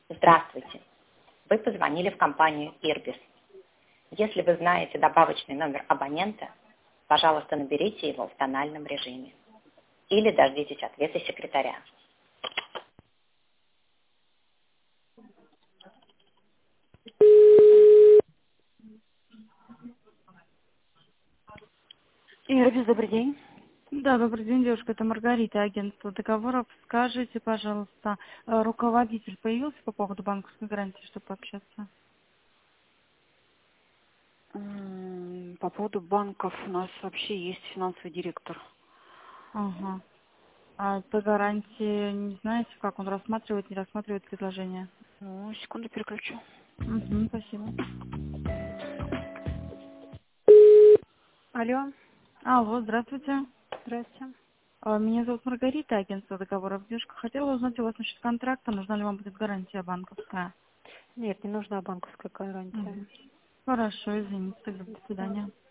Здравствуйте. Вы позвонили в компанию Ирбис. Если вы знаете добавочный номер абонента, пожалуйста, наберите его в тональном режиме. Или дождитесь ответа секретаря. Ирбис, добрый день. Да, добрый день, девушка. Это Маргарита, агентство договоров. Скажите, пожалуйста, руководитель появился по поводу банковской гарантии, чтобы пообщаться? По поводу банков у нас вообще есть финансовый директор. Ага. А по гарантии не знаете, как он рассматривает, не рассматривает предложение? Ну, секунду переключу. Угу, спасибо. Алло, Алло, здравствуйте. здрасте. Меня зовут Маргарита, агентство договоров. Девушка, хотела узнать у вас насчет контракта, нужна ли вам будет гарантия банковская? Нет, не нужна банковская гарантия. Мгм. Хорошо, извините, тогда до свидания.